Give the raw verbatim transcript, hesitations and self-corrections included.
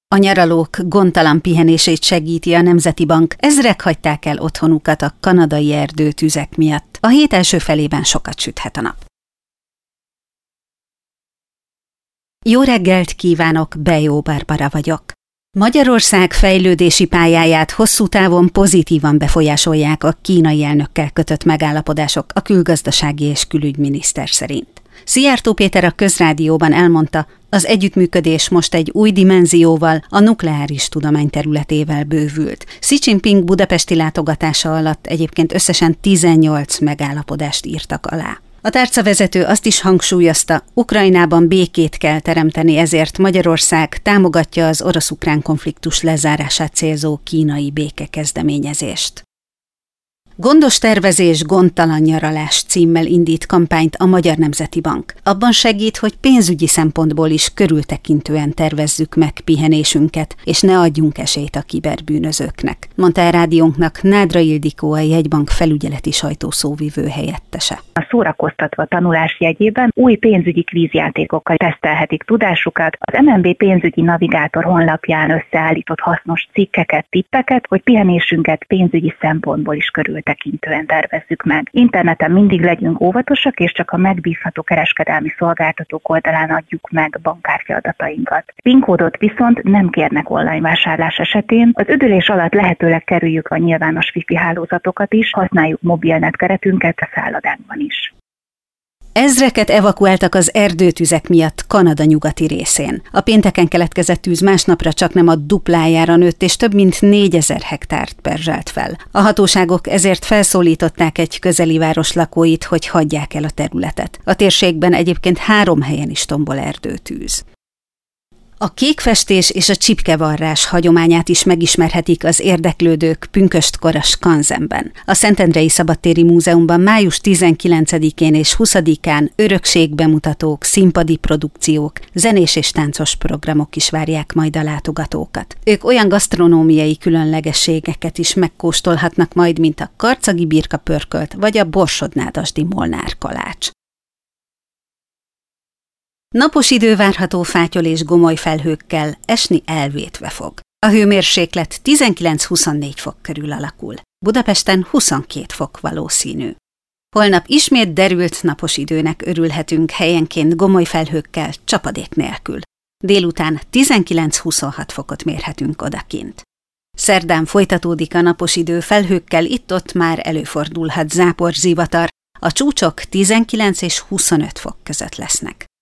A nyaralók gondtalan pihenését segíti a Nemzeti Bank, ezrek hagyták el otthonukat a kanadai erdőtüzek miatt. A hét első felében sokat süthet a nap. Jó reggelt kívánok, Bejó Barbara vagyok. Magyarország fejlődési pályáját hosszú távon pozitívan befolyásolják a kínai elnökkel kötött megállapodások, a külgazdasági és külügyminiszter szerint. Szijjártó Péter a Közrádióban elmondta, az együttműködés most egy új dimenzióval, a nukleáris tudomány területével bővült. Xi Jinping budapesti látogatása alatt egyébként összesen tizennyolc megállapodást írtak alá. A tárcavezető azt is hangsúlyozta, Ukrajnában békét kell teremteni, ezért Magyarország támogatja az orosz-ukrán konfliktus lezárását célzó kínai békekezdeményezést. Gondos tervezés, gondtalan nyaralás címmel indít kampányt a Magyar Nemzeti Bank. Abban segít, hogy pénzügyi szempontból is körültekintően tervezzük meg pihenésünket, és ne adjunk esélyt a kiberbűnözőknek, mondta a rádiónknak Nádra Ildikó, a jegybank felügyeleti sajtószóvivő helyettese. A szórakoztatva tanulás jegyében új pénzügyi kvízjátékokkal tesztelhetik tudásukat. Az em en bé pénzügyi navigátor honlapján összeállított hasznos cikkeket, tippeket, hogy pihenésünket pénzügyi szempontból is körültekintően tervezzük meg. Interneten mindig legyünk óvatosak, és csak a megbízható kereskedelmi szolgáltatók oldalán adjuk meg bankkártya adatainkat. PIN kódot viszont nem kérnek online vásárlás esetén. Az üdülés alatt lehetőleg kerüljük a nyilvános wifi hálózatokat is, használjuk mobilnet keretünket a szállodánkban is. Ezreket evakuáltak az erdőtüzek miatt Kanada nyugati részén. A pénteken keletkezett tűz másnapra csaknem a duplájára nőtt, és több mint négyezer hektárt perzselt fel. A hatóságok ezért felszólították egy közeli város lakóit, hogy hagyják el a területet. A térségben egyébként három helyen is tombol erdőtűz. A kékfestés és a csipkevarrás hagyományát is megismerhetik az érdeklődők pünköstkor a Skanzenben. A Szentendrei Szabadtéri Múzeumban május tizenkilencedikén és huszadikán örökségbemutatók, színpadi produkciók, zenés és táncos programok is várják majd a látogatókat. Ők olyan gasztronómiai különlegességeket is megkóstolhatnak majd, mint a karcagi birkapörkölt vagy a borsodnádasdi molnár kalács. Napos idő várható fátyol és gomoly felhőkkel, esni elvétve fog. A hőmérséklet tizenkilenc-huszonnégy fok körül alakul. Budapesten huszonkét fok valószínű. Holnap ismét derült napos időnek örülhetünk, helyenként gomoly felhőkkel, csapadék nélkül. Délután tizenkilenc-huszonhat fokot mérhetünk odakint. Szerdán folytatódik a napos idő felhőkkel, itt-ott már előfordulhat záporzivatar, a csúcsok tizenkilenc és huszonöt fok között lesznek.